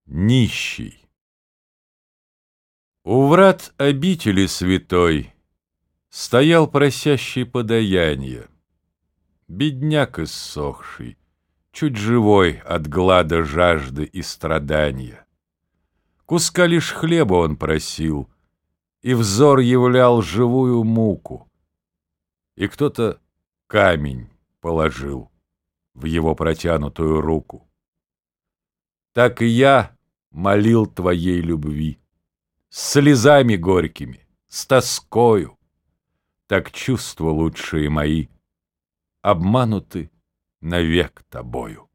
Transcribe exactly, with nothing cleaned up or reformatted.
Нищий. У врат обители святой стоял просящий подаянье, бедняк иссохший, чуть живой от глада, жажды и страдания. Куска лишь хлеба он просил, и взор являл живую муку, и кто-то камень положил в его протянутую руку. Так и я молил твоей любви, с слезами горькими, с тоскою. Так чувства лучшие мои обмануты навек тобою.